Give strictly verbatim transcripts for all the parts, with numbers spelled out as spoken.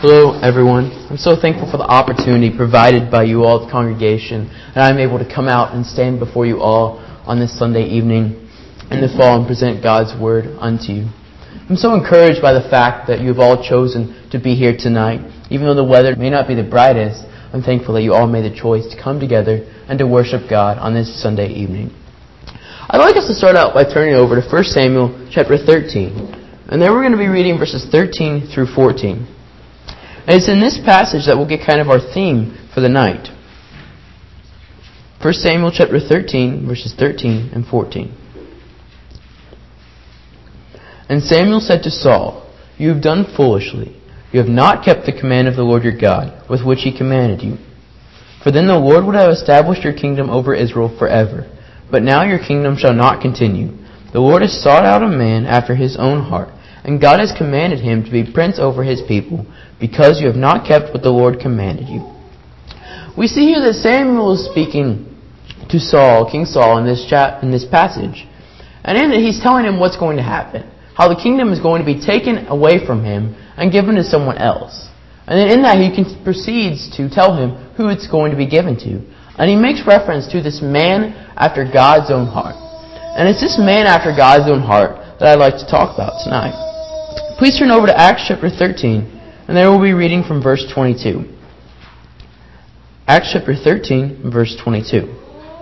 Hello, everyone. I'm so thankful for the opportunity provided by you all, the congregation, that I'm able to come out and stand before you all on this Sunday evening in the fall and present God's Word unto you. I'm so encouraged by the fact that you've all chosen to be here tonight. Even though the weather may not be the brightest, I'm thankful that you all made the choice to come together and to worship God on this Sunday evening. I'd like us to start out by turning over to First Samuel chapter thirteen. And then we're going to be reading verses thirteen through fourteen. And it's in this passage that we'll get kind of our theme for the night. First Samuel chapter thirteen, verses thirteen and fourteen. And Samuel said to Saul, "You have done foolishly. You have not kept the command of the Lord your God, with which he commanded you. For then the Lord would have established your kingdom over Israel forever. But now your kingdom shall not continue. The Lord has sought out a man after his own heart, and God has commanded him to be prince over his people, because you have not kept what the Lord commanded you." We see here that Samuel is speaking to Saul, King Saul, in this chat, in this passage. And in it, he's telling him what's going to happen. How the kingdom is going to be taken away from him and given to someone else. And then in that, he proceeds to tell him who it's going to be given to. And he makes reference to this man after God's own heart. And it's this man after God's own heart that I'd like to talk about tonight. Please turn over to Acts chapter thirteen, and there we'll be reading from verse twenty-two. Acts chapter thirteen, verse twenty-two.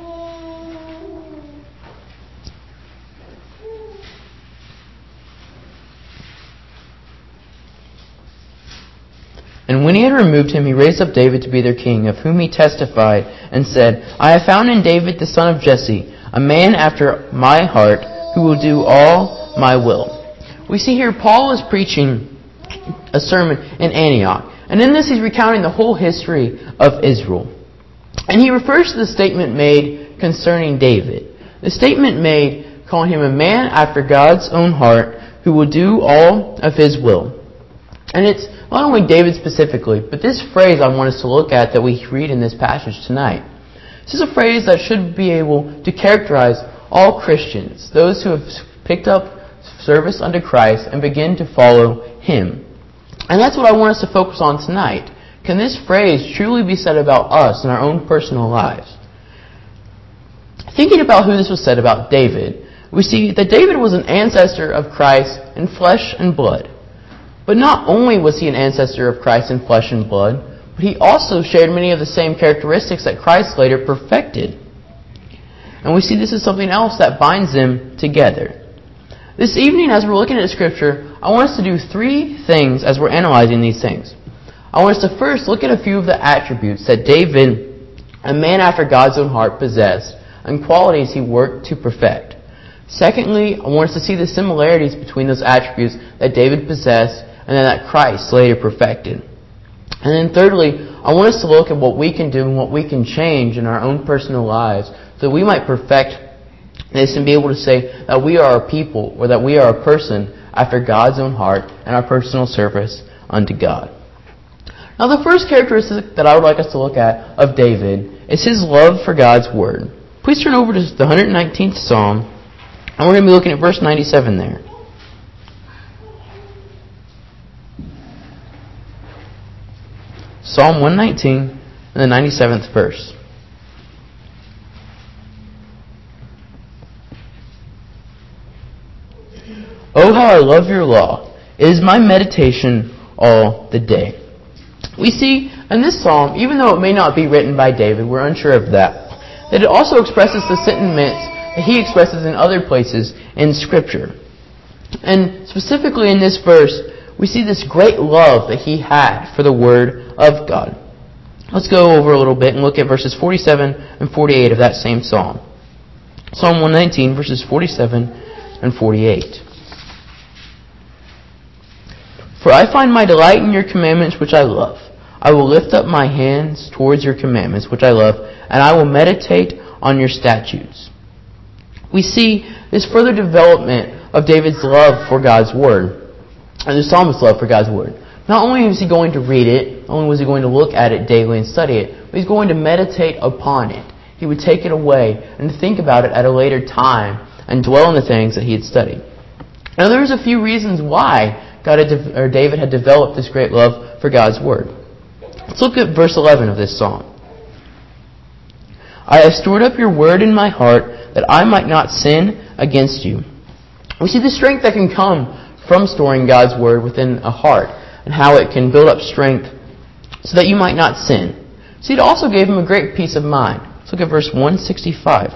And when he had removed him, he raised up David to be their king, of whom he testified and said, "I have found in David the son of Jesse, a man after my heart, who will do all my will." We see here Paul is preaching a sermon in Antioch. And in this he's recounting the whole history of Israel. And he refers to the statement made concerning David. The statement made calling him a man after God's own heart, who will do all of his will. And it's not only David specifically, but this phrase I want us to look at that we read in this passage tonight. This is a phrase that should be able to characterize all Christians, those who have picked up service unto Christ and begin to follow Him. And that's what I want us to focus on tonight. Can this phrase truly be said about us in our own personal lives? Thinking about who this was said about David, we see that David was an ancestor of Christ in flesh and blood. But not only was he an ancestor of Christ in flesh and blood, but he also shared many of the same characteristics that Christ later perfected. And we see this is something else that binds them together. This evening, as we're looking at Scripture, I want us to do three things as we're analyzing these things. I want us to first look at a few of the attributes that David, a man after God's own heart, possessed, and qualities he worked to perfect. Secondly, I want us to see the similarities between those attributes that David possessed and then that Christ later perfected. And then thirdly, I want us to look at what we can do and what we can change in our own personal lives so that we might perfect this and be able to say that we are a people or that we are a person after God's own heart and our personal service unto God. Now the first characteristic that I would like us to look at of David is his love for God's Word. Please turn over to the one hundred nineteenth Psalm, and we're going to be looking at verse ninety-seven there. Psalm one nineteen and the ninety-seventh verse. "Oh, how I love your law. It is my meditation all the day." We see in this psalm, even though it may not be written by David, we're unsure of that, that it also expresses the sentiments that he expresses in other places in Scripture. And specifically in this verse, we see this great love that he had for the Word of God. Let's go over a little bit and look at verses forty-seven and forty-eight of that same psalm. Psalm one nineteen, verses forty-seven and forty-eight. "For I find my delight in your commandments which I love. I will lift up my hands towards your commandments which I love, and I will meditate on your statutes." We see this further development of David's love for God's Word, and the psalmist's love for God's Word. Not only was he going to read it, not only was he going to look at it daily and study it, but he's going to meditate upon it. He would take it away and think about it at a later time and dwell on the things that he had studied. Now there's a few reasons why God had de- or David had developed this great love for God's Word. Let's look at verse eleven of this psalm. I have stored up your word in my heart that I might not sin against you. We see the strength that can come from storing God's Word within a heart and how it can build up strength so that you might not sin. See, it also gave him a great peace of mind. Let's look at verse one sixty-five.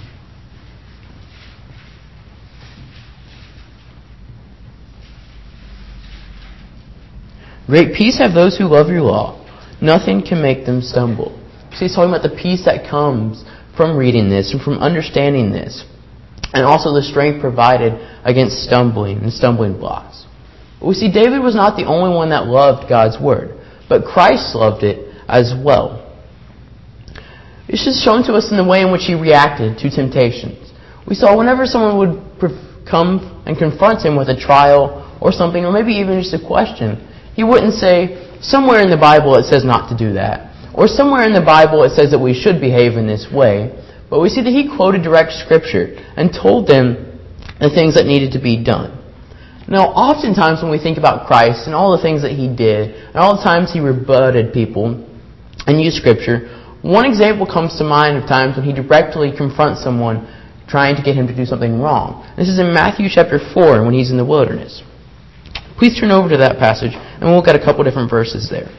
Great peace have those who love your law. Nothing can make them stumble. See, he's talking about the peace that comes from reading this and from understanding this. And also the strength provided against stumbling and stumbling blocks. We see David was not the only one that loved God's Word, but Christ loved it as well. It's just shown to us in the way in which he reacted to temptations. We saw whenever someone would come and confront him with a trial or something, or maybe even just a question, he wouldn't say, somewhere in the Bible it says not to do that, or somewhere in the Bible it says that we should behave in this way. But we see that he quoted direct Scripture and told them the things that needed to be done. Now, oftentimes when we think about Christ and all the things that he did, and all the times he rebutted people and used Scripture, one example comes to mind of times when he directly confronts someone trying to get him to do something wrong. This is in Matthew chapter four when he's in the wilderness. Please turn over to that passage and we'll look at a couple different verses there.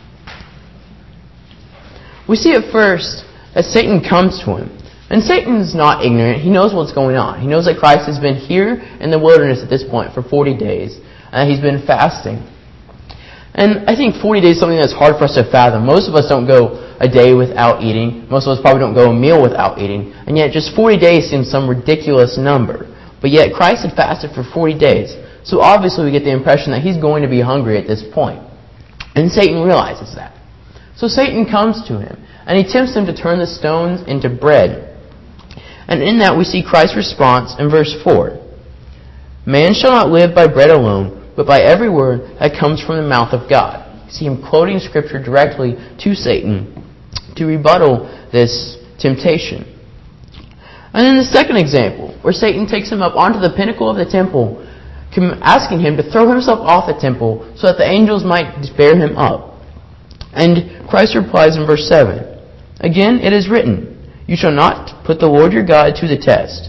We see at first that Satan comes to him. And Satan's not ignorant. He knows what's going on. He knows that Christ has been here in the wilderness at this point for forty days. And he's been fasting. And I think forty days is something that's hard for us to fathom. Most of us don't go a day without eating. Most of us probably don't go a meal without eating. And yet just forty days seems some ridiculous number. But yet Christ had fasted for forty days. So obviously we get the impression that he's going to be hungry at this point. And Satan realizes that. So Satan comes to him. And he tempts him to turn the stones into bread. And in that we see Christ's response in verse four. Man shall not live by bread alone, but by every word that comes from the mouth of God. You see him quoting Scripture directly to Satan to rebuttal this temptation. And then the second example, where Satan takes him up onto the pinnacle of the temple, asking him to throw himself off the temple so that the angels might bear him up. And Christ replies in verse seven, Again, it is written, You shall not put the Lord your God to the test.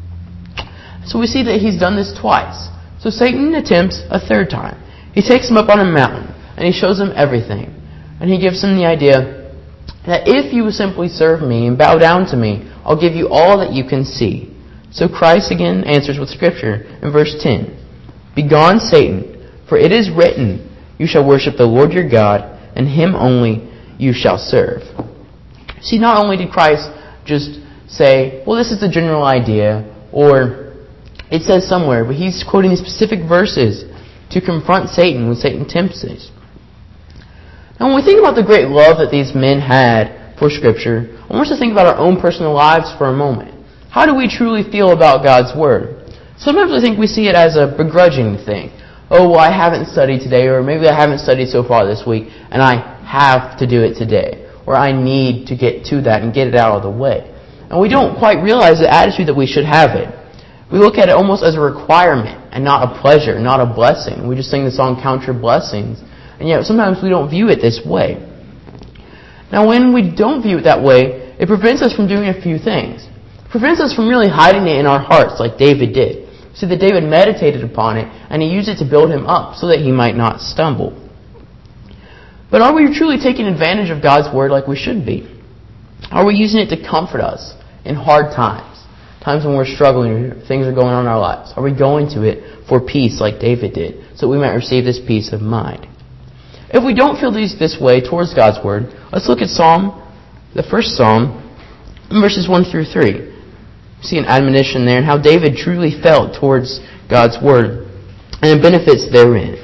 So we see that he's done this twice. So Satan attempts a third time. He takes him up on a mountain, and he shows him everything. And he gives him the idea that if you will simply serve me and bow down to me, I'll give you all that you can see. So Christ again answers with Scripture in verse ten. Begone, Satan, for it is written, You shall worship the Lord your God, and him only you shall serve. See, not only did Christ just say, well, this is the general idea, or it says somewhere, but he's quoting these specific verses to confront Satan when Satan tempts us. Now, when we think about the great love that these men had for Scripture, I want us to think about our own personal lives for a moment. How do we truly feel about God's Word? Sometimes I think we see it as a begrudging thing. Oh, well, I haven't studied today, or maybe I haven't studied so far this week, and I have to do it today. Or I need to get to that and get it out of the way. And we don't quite realize the attitude that we should have it. We look at it almost as a requirement and not a pleasure, not a blessing. We just sing the song, Count Your Blessings. And yet sometimes we don't view it this way. Now when we don't view it that way, it prevents us from doing a few things. It prevents us from really hiding it in our hearts like David did. See that David meditated upon it and he used it to build him up so that he might not stumble. But are we truly taking advantage of God's Word like we should be? Are we using it to comfort us in hard times? Times when we're struggling, things are going on in our lives. Are we going to it for peace like David did, so that we might receive this peace of mind? If we don't feel these this way towards God's Word, let's look at Psalm, the first Psalm, verses one through three. We see an admonition there and how David truly felt towards God's Word and the benefits therein.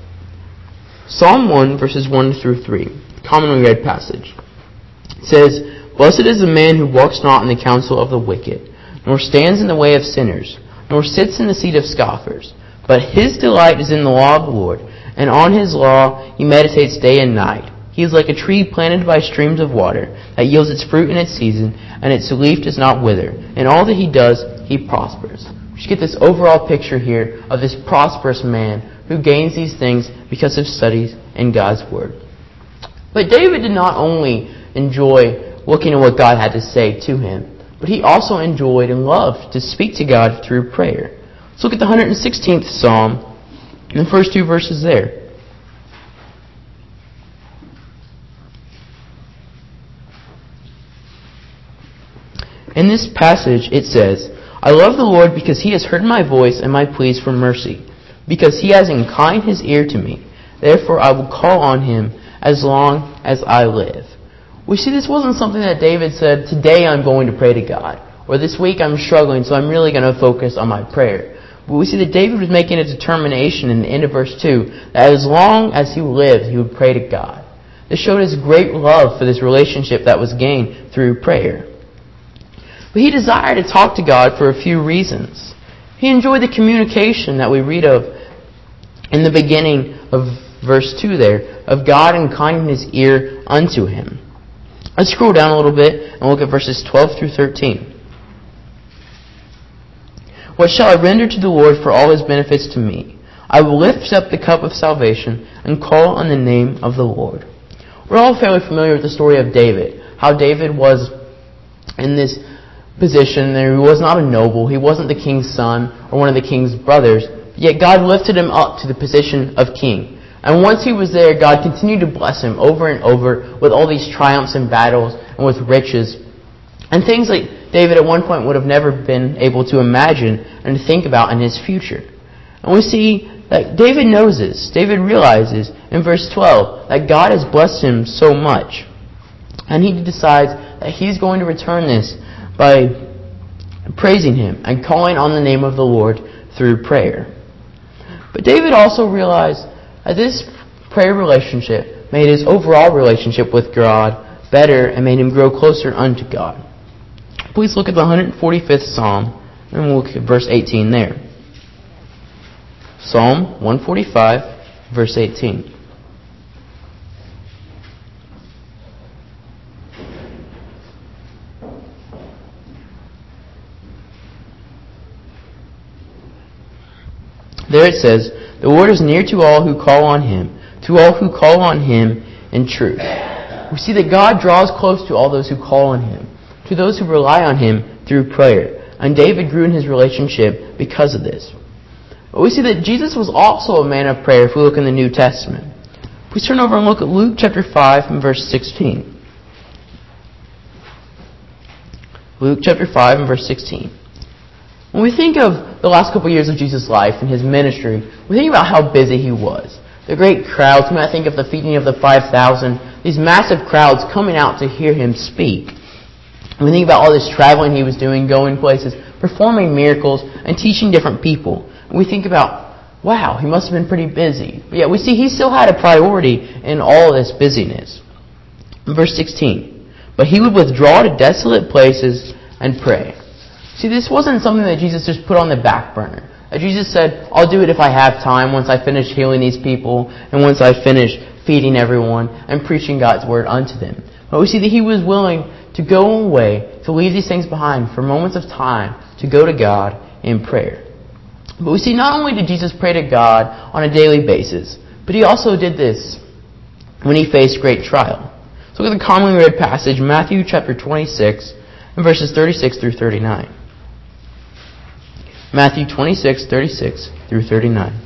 Psalm one, verses one through three, commonly read passage. It says, Blessed is the man who walks not in the counsel of the wicked, nor stands in the way of sinners, nor sits in the seat of scoffers. But his delight is in the law of the Lord, and on his law he meditates day and night. He is like a tree planted by streams of water, that yields its fruit in its season, and its leaf does not wither. In all that he does, he prospers. We should get this overall picture here of this prosperous man who gains these things because of studies in God's Word. But David did not only enjoy looking at what God had to say to him, but he also enjoyed and loved to speak to God through prayer. Let's look at the one hundred sixteenth Psalm and the first two verses there. In this passage it says, I love the Lord because He has heard my voice and my pleas for mercy, because He has inclined His ear to me. Therefore I will call on Him as long as I live. We see this wasn't something that David said, today I'm going to pray to God, or this week I'm struggling so I'm really going to focus on my prayer. But we see that David was making a determination in the end of verse two that as long as he lived, he would pray to God. This showed his great love for this relationship that was gained through prayer. But he desired to talk to God for a few reasons. He enjoyed the communication that we read of in the beginning of verse two there, of God inclining His ear unto him. Let's scroll down a little bit and look at verses twelve through thirteen. What shall I render to the Lord for all His benefits to me? I will lift up the cup of salvation and call on the name of the Lord. We're all fairly familiar with the story of David. How David was in this position there. He was not a noble. He wasn't the king's son or one of the king's brothers. Yet God lifted him up to the position of king. And once he was there, God continued to bless him over and over with all these triumphs and battles and with riches. And things like David at one point would have never been able to imagine and to think about in his future. And we see that David knows this. David realizes in verse twelve that God has blessed him so much. And he decides that he's going to return this by praising Him and calling on the name of the Lord through prayer. But David also realized that this prayer relationship made his overall relationship with God better and made him grow closer unto God. Please look at the one hundred forty-fifth Psalm and we'll look at verse eighteen there. Psalm one forty-five, verse eighteen. There it says, the Lord is near to all who call on Him, to all who call on Him in truth. We see that God draws close to all those who call on Him, to those who rely on Him through prayer. And David grew in his relationship because of this. But we see that Jesus was also a man of prayer if we look in the New Testament. Please turn over and look at Luke chapter five and verse sixteen. Luke chapter five and verse sixteen. When we think of the last couple of years of Jesus' life and His ministry, we think about how busy He was. The great crowds. You might think of the feeding of the five thousand. These massive crowds coming out to hear Him speak. And we think about all this traveling He was doing, going places, performing miracles, and teaching different people. And we think about, wow, He must have been pretty busy. But yet we see He still had a priority in all this busyness. In verse sixteen, but He would withdraw to desolate places and pray. See, this wasn't something that Jesus just put on the back burner. That Jesus said, I'll do it if I have time, once I finish healing these people, and once I finish feeding everyone, and preaching God's Word unto them. But we see that He was willing to go away, to leave these things behind for moments of time, to go to God in prayer. But we see not only did Jesus pray to God on a daily basis, but He also did this when He faced great trial. So look at the commonly read passage, Matthew chapter twenty-six, and verses thirty-six through thirty-nine. Matthew twenty-six, thirty-six through thirty-nine.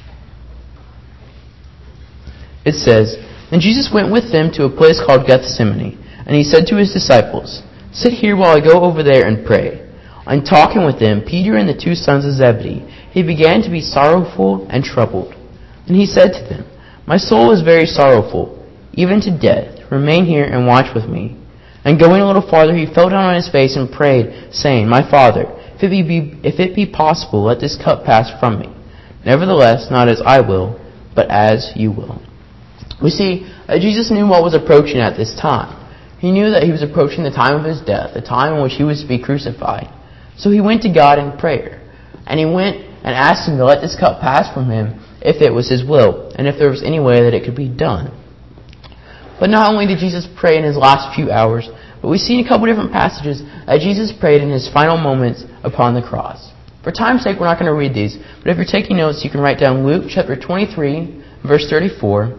It says, Then Jesus went with them to a place called Gethsemane, and He said to His disciples, Sit here while I go over there and pray. On talking with them, Peter and the two sons of Zebedee, He began to be sorrowful and troubled. And He said to them, My soul is very sorrowful, even to death. Remain here and watch with me. And going a little farther, He fell down on His face and prayed, saying, My Father, If it, be, if it be possible, let this cup pass from me. Nevertheless, not as I will, but as you will. We see that Jesus knew what was approaching at this time. He knew that He was approaching the time of His death, the time in which He was to be crucified. So He went to God in prayer. And He went and asked Him to let this cup pass from Him if it was His will, and if there was any way that it could be done. But not only did Jesus pray in His last few hours, but we see in a couple different passages that Jesus prayed in His final moments upon the cross. For time's sake, we're not going to read these, but if you're taking notes, you can write down Luke chapter twenty-three, verse thirty-four,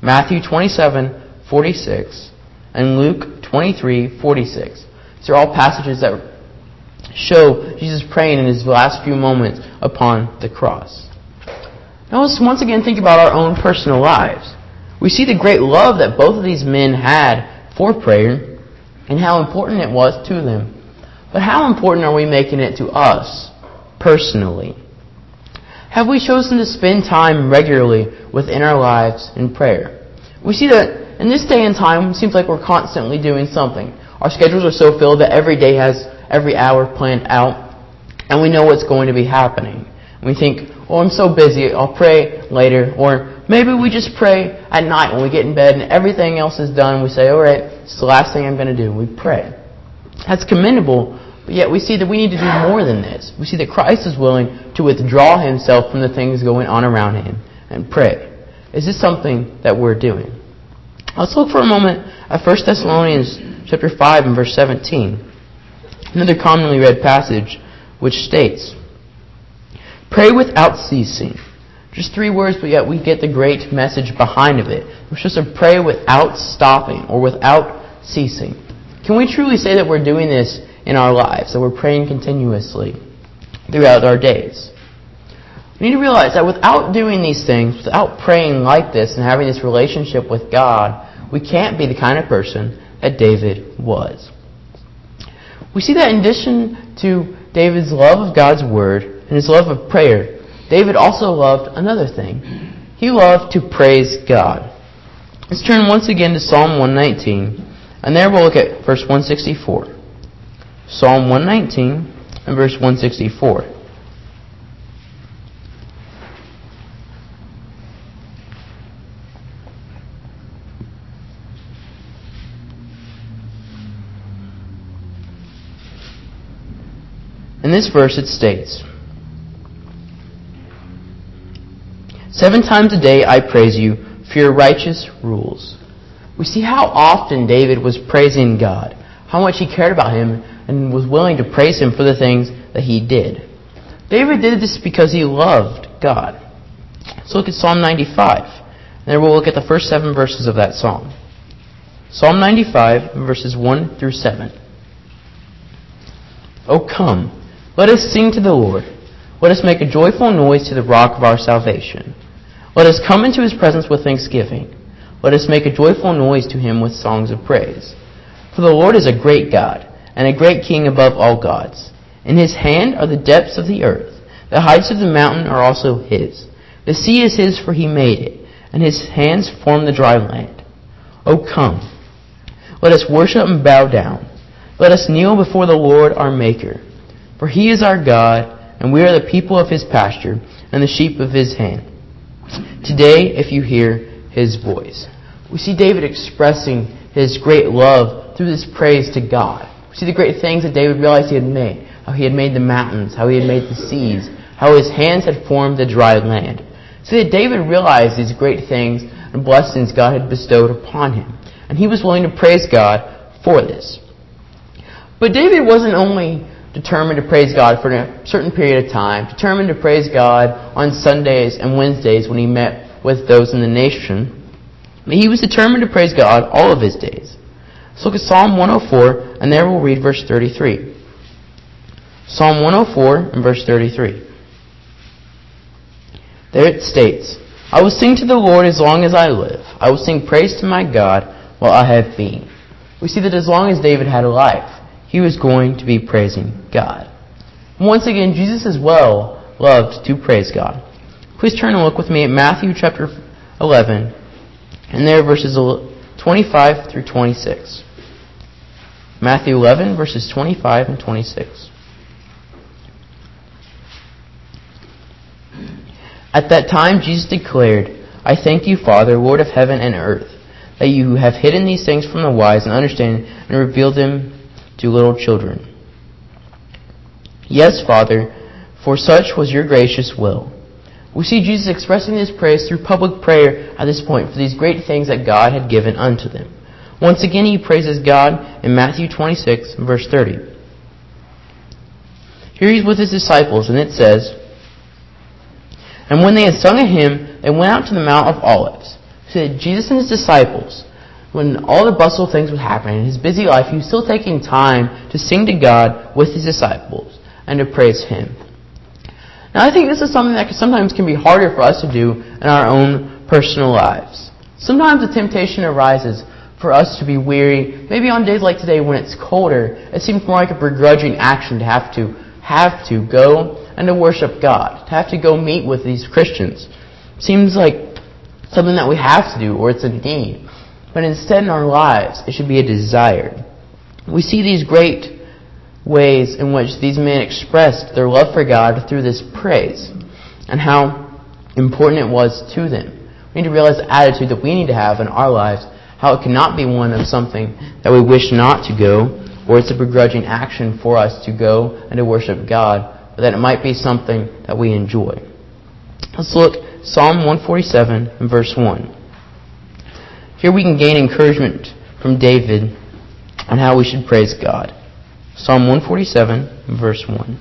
Matthew twenty-seven forty-six, and Luke twenty-three forty-six. These are all passages that show Jesus praying in his last few moments upon the cross. Now let's once again think about our own personal lives. We see the great love that both of these men had for prayer and how important it was to them. But how important are we making it to us personally? Have we chosen to spend time regularly within our lives in prayer? We see that in this day and time, it seems like we're constantly doing something. Our schedules are so filled that every day has every hour planned out, and we know what's going to be happening. And we think, oh, I'm so busy, I'll pray later. Or maybe we just pray at night when we get in bed and everything else is done. We say, all right, it's the last thing I'm going to do. We pray. That's commendable, but yet we see that we need to do more than this. We see that Christ is willing to withdraw himself from the things going on around him and pray. Is this something that we're doing? Let's look for a moment at First Thessalonians chapter five and verse seventeen. Another commonly read passage which states, "Pray without ceasing." Just three words, but yet we get the great message behind of it. We're supposed to pray without stopping or without ceasing. Can we truly say that we're doing this in our lives, that we're praying continuously throughout our days? We need to realize that without doing these things, without praying like this and having this relationship with God, we can't be the kind of person that David was. We see that in addition to David's love of God's Word and his love of prayer, David also loved another thing. He loved to praise God. Let's turn once again to Psalm one nineteen, and there we'll look at verse one sixty-four. Psalm one nineteen and verse one sixty-four. In this verse it states, "Seven times a day I praise you for your righteous rules." We see how often David was praising God, how much he cared about him and was willing to praise him for the things that he did. David did this because he loved God. Let's look at Psalm ninety-five. And then we'll look at the first seven verses of that psalm. Psalm ninety-five, verses one through seven. "O come, let us sing to the Lord. Let us make a joyful noise to the rock of our salvation. Let us come into his presence with thanksgiving. Let us make a joyful noise to him with songs of praise. For the Lord is a great God, and a great King above all gods. In his hand are the depths of the earth. The heights of the mountain are also his. The sea is his, for he made it, and his hands formed the dry land. O come, let us worship and bow down. Let us kneel before the Lord our Maker. For he is our God, and we are the people of his pasture, and the sheep of his hand. Today, if you hear his voice." We see David expressing his great love through this praise to God. We see the great things that David realized he had made. How he had made the mountains, how he had made the seas, how his hands had formed the dry land. See that David realized these great things and blessings God had bestowed upon him. And he was willing to praise God for this. But David wasn't only determined to praise God for a certain period of time, determined to praise God on Sundays and Wednesdays when he met with those in the nation. But he was determined to praise God all of his days. Let's look at Psalm one oh four, and there we'll read verse thirty-three. Psalm one oh four and verse thirty-three. There it states, "I will sing to the Lord as long as I live. I will sing praise to my God while I have being." We see that as long as David had a life, he was going to be praising God. And once again, Jesus as well loved to praise God. Please turn and look with me at Matthew chapter eleven, and there verses twenty-five through twenty-six. Matthew eleven, verses twenty-five and twenty-six. "At that time Jesus declared, I thank you, Father, Lord of heaven and earth, that you have hidden these things from the wise and understanding and revealed them to little children. Yes, Father, for such was your gracious will." We see Jesus expressing his praise through public prayer at this point for these great things that God had given unto them. Once again, he praises God in Matthew twenty-six, verse thirty. Here he's with his disciples, and it says, "And when they had sung a hymn, they went out to the Mount of Olives. See that Jesus and his disciples, when all the bustle of things was happening, in his busy life, he was still taking time to sing to God with his disciples and to praise him. Now, I think this is something that sometimes can be harder for us to do in our own personal lives. Sometimes the temptation arises for us to be weary. Maybe on days like today when it's colder, it seems more like a begrudging action to have to have to go and to worship God, to have to go meet with these Christians. Seems like something that we have to do, or it's a need. But instead in our lives, it should be a desire. We see these great ways in which these men expressed their love for God through this praise and how important it was to them. We need to realize the attitude that we need to have in our lives, how it cannot be one of something that we wish not to go, or it's a begrudging action for us to go and to worship God, but that it might be something that we enjoy. Let's look Psalm one forty-seven and verse one. Here we can gain encouragement from David on how we should praise God. Psalm one forty-seven, verse one.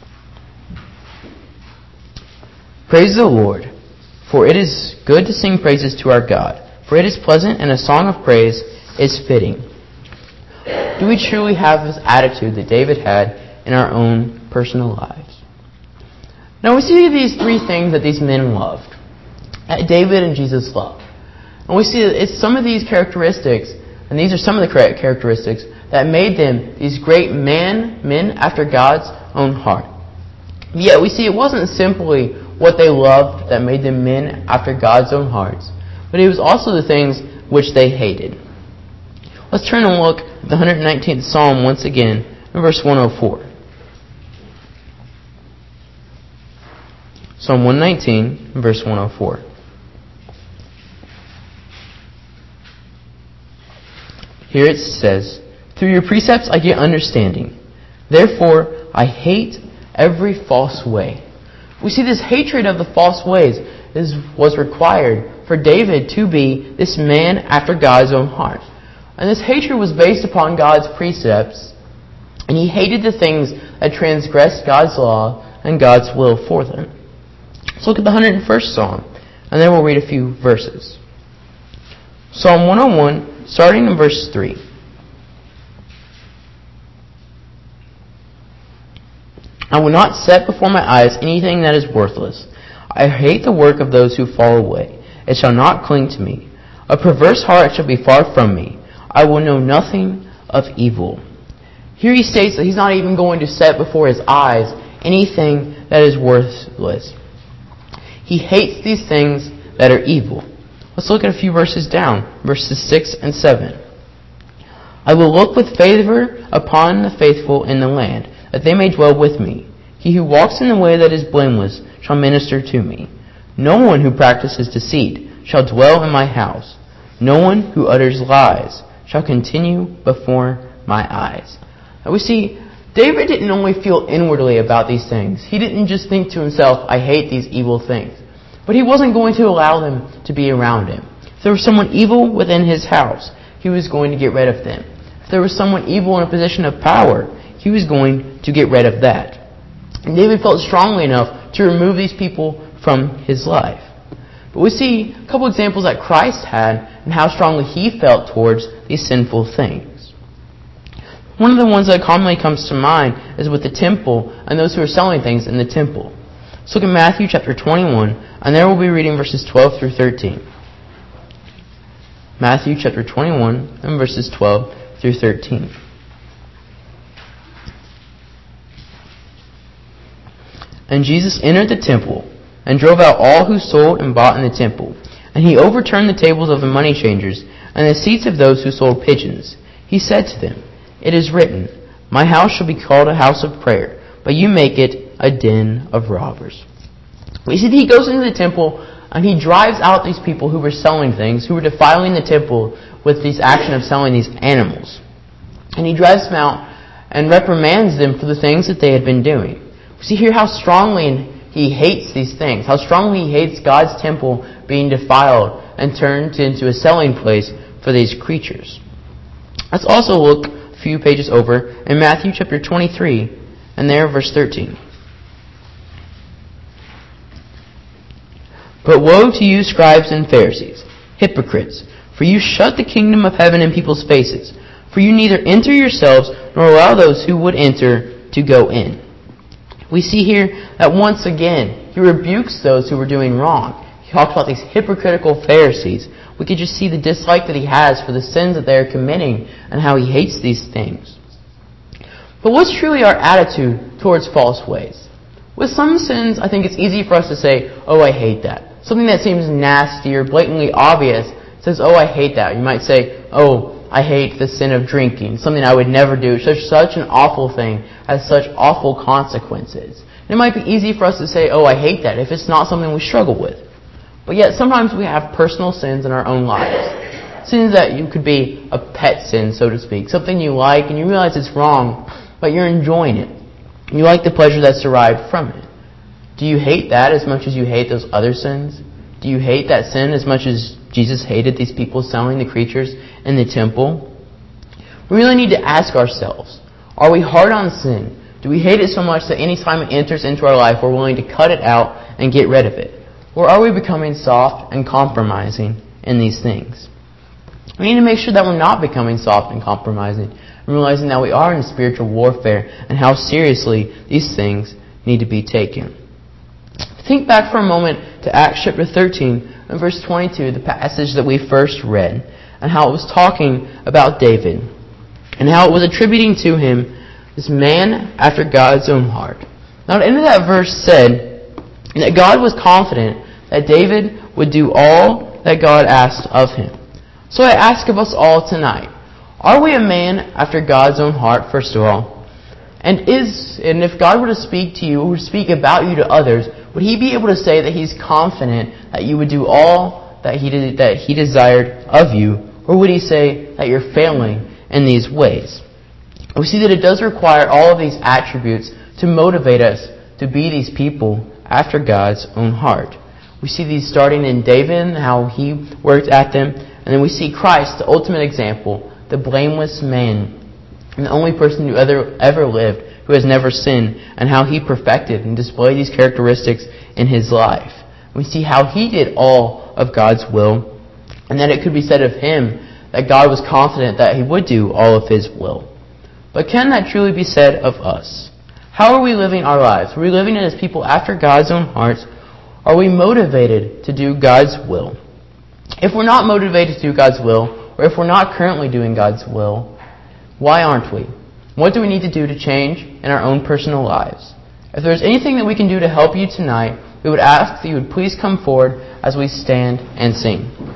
Praise the Lord, for it is good to sing praises to our God, for it is pleasant, and a song of praise is fitting. Do we truly have this attitude that David had in our own personal lives? Now we see these three things that these men loved, that David and Jesus loved. And we see that it's some of these characteristics, and these are some of the characteristics that made them these great man, men after God's own heart. Yet we see it wasn't simply what they loved that made them men after God's own hearts, but it was also the things which they hated. Let's turn and look at the one hundred nineteenth Psalm once again in verse one oh four. Psalm one nineteen, verse one oh four. Here it says, "Through your precepts I get understanding. Therefore I hate every false way." We see this hatred of the false ways is, was required for David to be this man after God's own heart. And this hatred was based upon God's precepts, and he hated the things that transgressed God's law and God's will for them. Let's look at the one hundred first Psalm, and then we'll read a few verses. Psalm one oh one, starting in verse three. "I will not set before my eyes anything that is worthless. I hate the work of those who fall away. It shall not cling to me. A perverse heart shall be far from me. I will know nothing of evil." Here he states that he's not even going to set before his eyes anything that is worthless. He hates these things that are evil. Let's look at a few verses down, verses six and seven. "I will look with favor upon the faithful in the land, that they may dwell with me. He who walks in the way that is blameless shall minister to me. No one who practices deceit shall dwell in my house. No one who utters lies shall continue before my eyes." And we see David didn't only feel inwardly about these things. He didn't just think to himself, "I hate these evil things." But he wasn't going to allow them to be around him. If there was someone evil within his house, he was going to get rid of them. If there was someone evil in a position of power, he was going to get rid of that. And David felt strongly enough to remove these people from his life. But we see a couple examples that Christ had and how strongly he felt towards these sinful things. One of the ones that commonly comes to mind is with the temple and those who are selling things in the temple. Let's look at Matthew chapter twenty-one, and there we'll be reading verses twelve through thirteen. Matthew chapter twenty-one and verses twelve through thirteen. "And Jesus entered the temple and drove out all who sold and bought in the temple. And he overturned the tables of the money changers and the seats of those who sold pigeons. He said to them, 'It is written, my house shall be called a house of prayer, but you make it a den of robbers.'" We see that he goes into the temple and he drives out these people who were selling things, who were defiling the temple with this action of selling these animals. And he drives them out and reprimands them for the things that they had been doing. We see here how strongly he hates these things, how strongly he hates God's temple being defiled and turned into a selling place for these creatures. Let's also look a few pages over in Matthew chapter twenty-three, and there verse thirteen. "But woe to you, scribes and Pharisees, Hypocrites, for you shut the kingdom of heaven in people's faces. For you neither enter yourselves, nor allow those who would enter to go in. We see here that once again, he rebukes those who were doing wrong. He talks about these hypocritical Pharisees. We could just see the dislike that he has for the sins that they are committing and how he hates these things. But what's truly our attitude towards false ways? With some sins, I think it's easy for us to say, oh, I hate that. Something that seems nasty or blatantly obvious says, oh, I hate that. You might say, oh, I hate the sin of drinking, something I would never do. Such such an awful thing has such awful consequences. And it might be easy for us to say, oh, I hate that, if it's not something we struggle with. But yet sometimes we have personal sins in our own lives. Sins that you could be a pet sin, so to speak. Something you like and you realize it's wrong, but you're enjoying it. You like the pleasure that's derived from it. Do you hate that as much as you hate those other sins? Do you hate that sin as much as Jesus hated these people selling the creatures in the temple? We really need to ask ourselves, are we hard on sin? Do we hate it so much that any time it enters into our life, we're willing to cut it out and get rid of it? Or are we becoming soft and compromising in these things? We need to make sure that we're not becoming soft and compromising, and realizing that we are in spiritual warfare and how seriously these things need to be taken. Think back for a moment to Acts chapter thirteen and verse twenty-two, the passage that we first read, and how it was talking about David, and how it was attributing to him this man after God's own heart. Now the end of that verse said that God was confident that David would do all that God asked of him. So I ask of us all tonight, are we a man after God's own heart, first of all? And is and if God were to speak to you or speak about you to others, would He be able to say that He's confident that you would do all that He did, that He desired of you? Or would He say that you're failing in these ways? We see that it does require all of these attributes to motivate us to be these people after God's own heart. We see these starting in David and how he worked at them. And then we see Christ, the ultimate example, the blameless man, and the only person who ever, ever lived who has never sinned, and how He perfected and displayed these characteristics in His life. We see how He did all of God's will, and that it could be said of Him that God was confident that He would do all of His will. But can that truly be said of us? How are we living our lives? Are we living as people after God's own hearts? Are we motivated to do God's will? If we're not motivated to do God's will, or if we're not currently doing God's will, why aren't we? What do we need to do to change in our own personal lives? If there's anything that we can do to help you tonight, we would ask that you would please come forward as we stand and sing.